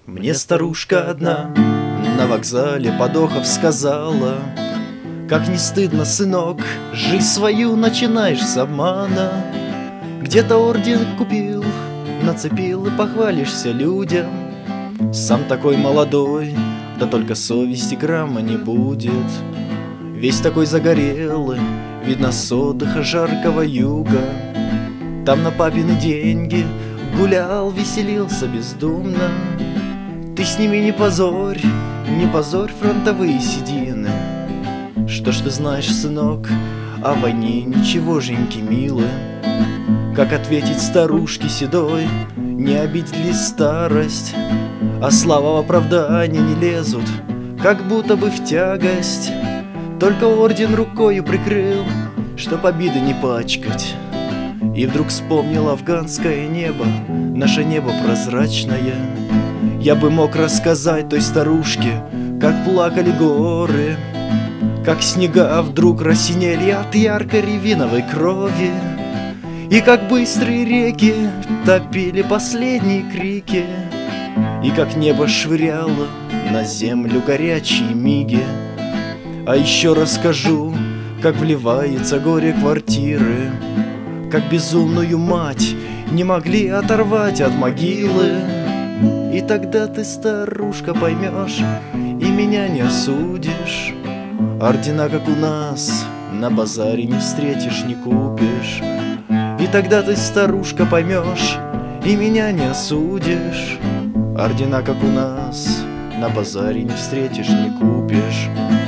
Мне старушка одна на вокзале подохов сказала: как не стыдно, сынок, жизнь свою начинаешь с обмана. Где-то орден купил, нацепил и похвалишься людям. Сам такой молодой, да только совести грамма не будет. Весь такой загорелый, видно с отдыха жаркого юга. Там на папины деньги гулял, веселился бездумно. Ты с ними не позорь фронтовые седины. Что ж ты знаешь, сынок, о войне ничегоженьки милы? Как ответить старушке седой, не обидеть ли старость? А слова в оправдание не лезут, как будто бы в тягость. Только орден рукою прикрыл, чтоб обиды не пачкать. И вдруг вспомнил афганское небо, наше небо прозрачное. Я бы мог рассказать той старушке, как плакали горы, как снега вдруг рассинели от яркой рябиновой крови, и как быстрые реки топили последние крики, и как небо швыряло на землю горячие миги. А еще расскажу, как вливается горе квартиры, как безумную мать не могли оторвать от могилы. И тогда ты, старушка, поймешь и меня не осудишь. Ордена, как у нас, на базаре не встретишь, не купишь. И тогда ты, старушка, поймешь и меня не осудишь. Ордена, как у нас, на базаре не встретишь, не купишь.